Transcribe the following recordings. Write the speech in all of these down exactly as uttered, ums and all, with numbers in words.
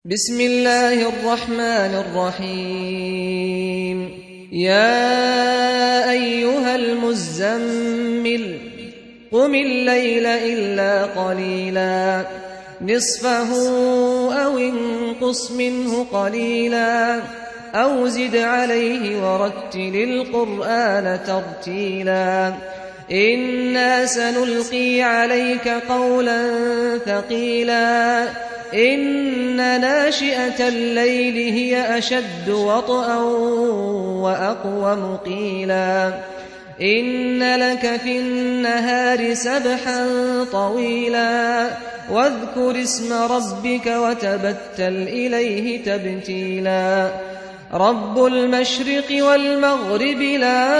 بسم الله الرحمن الرحيم يا أيها المزمل قم الليل إلا قليلا نصفه أو انقص منه قليلا أو زد عليه ورتل القرآن ترتيلا إنا سنلقي عليك قولا ثقيلا إن ناشئة الليل هي أشد وطئا وأقوم قيلا إن لك في النهار سبحا طويلا واذكر اسم ربك وتبتل إليه تبتيلا رب المشرق والمغرب لا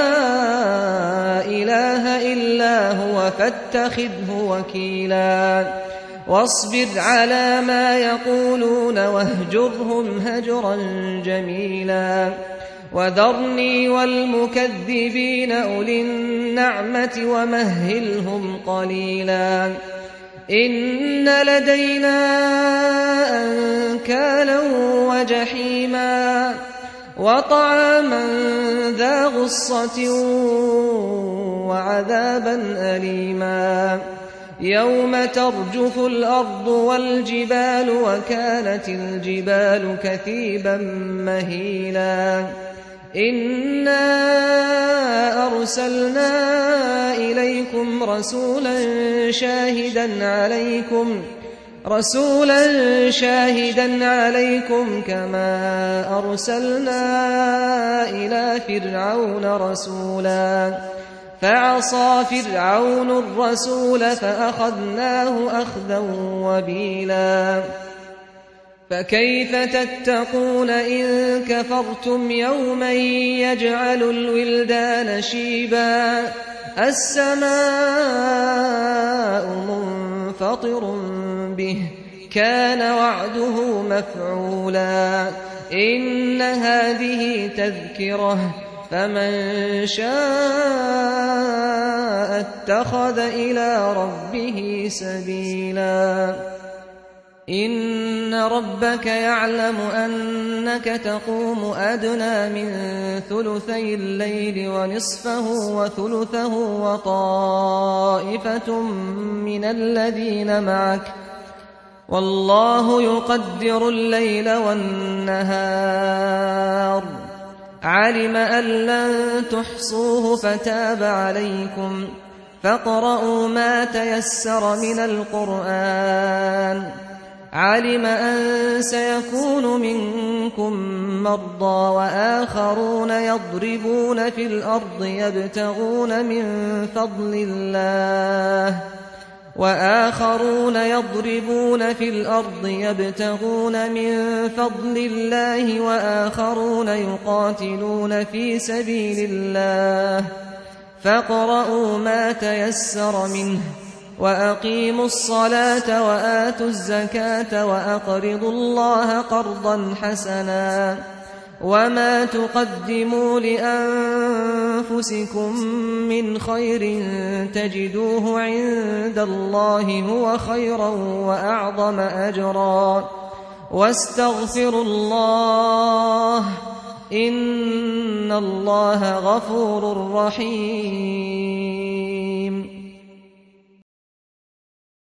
إله إلا هو فاتخذه وكيلا واصبر على ما يقولون واهجرهم هجرا جميلا وذرني والمكذبين أولي النعمة ومهلهم قليلا إن لدينا أنكالا وجحيما وطعاما ذا غصة وعذابا أليما يوم ترجف الأرض والجبال وكانت الجبال كثيبا مهيلا إنا أرسلنا إليكم رسولا شاهدا عليكم رسولا شاهدا عليكم كما أرسلنا إلى فرعون رسولا فعصى فرعون الرسول فأخذناه أخذا وبيلا فكيف تتقون إن كفرتم يوما يجعل الولدان شيبا السماء منفطر به كان وعده مفعولا إن هذه تذكرة فمن شاء اتخذ إلى ربه سبيلا إن ربك يعلم أنك تقوم أدنى من ثلثي الليل ونصفه وثلثه وطائفة من الذين معك والله يقدر الليل والنهار علم أن لن تحصوه فتاب عليكم فاقرؤوا ما تيسر من القرآن علم أن سيكون منكم مرضى وآخرون يضربون في الأرض يبتغون من فضل الله وآخرون يضربون في الأرض يبتغون من فضل الله وآخرون يقاتلون في سبيل الله فاقرؤوا ما تيسر منه وأقيموا الصلاة وآتوا الزكاة وأقرضوا الله قرضا حسنا وما تقدموا لأنفسكم من خير تجدوه عند الله هو خيرا وأعظم أجرا واستغفروا الله إن الله غفور رحيم